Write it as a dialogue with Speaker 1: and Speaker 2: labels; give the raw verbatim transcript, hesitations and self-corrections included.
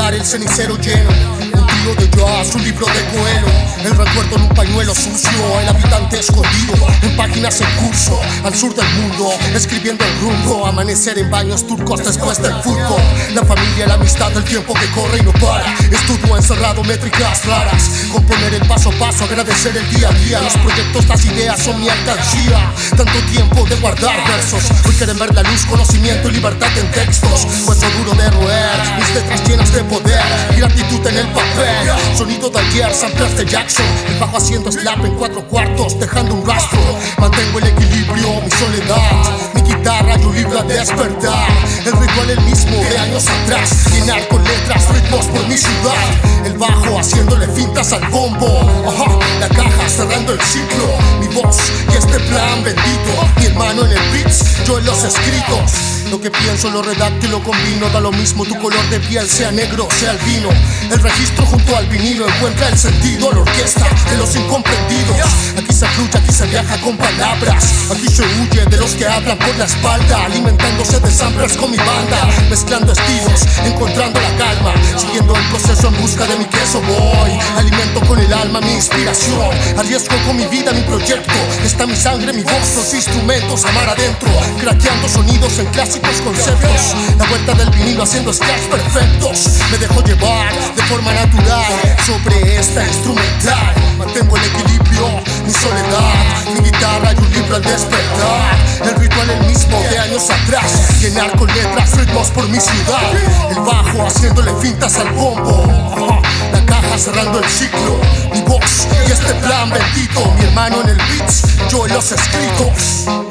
Speaker 1: dejar el cenicero lleno. Un trío de jazz, un libro de Coelho, el recuerdo en un pañuelo sucio, el habitante escondido en páginas en curso, al sur del mundo, escribiendo el rumbo. Amanecer en baños turcos después del fútbol. La familia, la amistad, el tiempo que corre y no para. Estudio encerrado, métricas raras. Componer el paso a paso, agradecer el día a día. Los proyectos, las ideas son mi alcancía. Tanto tiempo de guardar versos. Hoy quieren ver la luz, conocimiento y libertad en textos. Hueso duro de roer, mis letras llenas de poder y gratitud en el papel. Sonido de ayer, samples de Jackson. El bajo haciendo slap en cuatro cuartos, dejando un rastro. Mantengo el equilibrio, mi soledad. Mi guitarra y un libro a despertar. El ritual el mismo de años atrás. Llenar con letras, ritmos por mi ciudad. El bajo haciéndole fintas al bombo. Ajá, la caja cerrando el ciclo. Mi voz y este plan bendito. Mi hermano en el beats, yo en los escritos. Lo que pienso lo redacto y lo combino. Da lo mismo tu color de piel, sea negro, sea albino. El registro junto al vinilo encuentra el sentido. La orquesta de los incomprendidos. Aquí se fluye, aquí se viaja con palabras. Aquí se huye de los que hablan por la espalda. Alimentándose de samplers con mi banda. Mezclando estilos, encontrando la calma. Siguiendo el proceso en busca de mi queso voy. Alimento con el alma mi inspiración. Arriesgo con mi vida, mi proyecto. Está mi sangre, mi voz, los instrumentos. Amar adentro, craqueando sonidos en clásicos conceptos. La vuelta del vinilo haciendo scratch perfectos. Me dejo llevar de forma natural sobre esta instrumental. Mantengo el equilibrio, mi soledad, mi guitarra y un libro al despertar. El ritual el mismo de años atrás. Llenar con letras, ritmos por mi ciudad. El bajo haciéndole fintas al bombo. La caja cerrando el ciclo. Mi voz y este plan bendito. Mi hermano en el beats, yo en los escritos.